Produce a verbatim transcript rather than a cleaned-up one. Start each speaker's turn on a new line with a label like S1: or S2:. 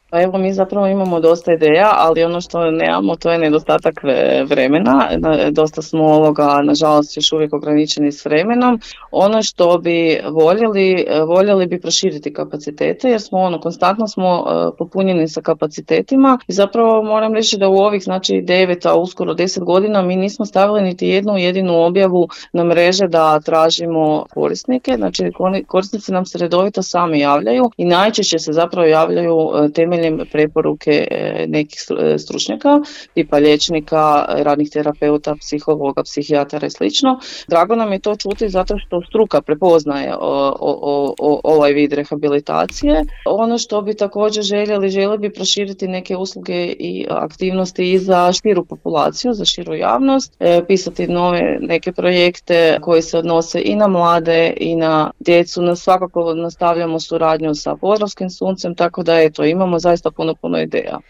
S1: Pa evo mi zapravo imamo dosta ideja, ali ono što nemamo to je nedostatak e, vremena. Na- Dosta smo ovoga, nažalost, još uvijek ograničeni s vremenom. Ono što bi voljeli, e, voljeli bi proširiti kapacitete jer smo ono, konstantno smo e, popunjeni sa kapacitetima i zapravo moram reći da u ovih znači devet, a uskoro deset godina mi nismo stavili niti jednu jedinu objavu na mreže da tražimo korisnike. Znači koni- korisnici nam se redovito sami javljaju i najčešće se zapravo javljaju e, temeljem preporuke e, nekih stru- e, stručnjaka, tipa liječnika, radnih terapeuta, psihologa, psihijatara i slično. Drago nam je to čuti zato što struka prepoznaje o, o, o, ovaj vid rehabilitacije. Ono što bi također željeli, željeli bi proširiti neke usluge i aktivnosti i za širu populaciju, za širu javnost, e, pisati nove neke projekte koji se odnose i na mlade i na djecu. Na svakako nastavljamo suradnju sa Podravskim suncem, tako da eto imamo zaista puno puno ideja.